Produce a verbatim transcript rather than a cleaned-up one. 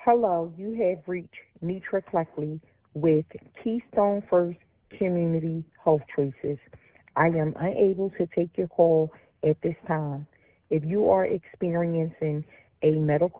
Hello, you have reached Nitra Cleckley with Keystone First Community Health Choices. I am unable to take your call at this time. If you are experiencing a medical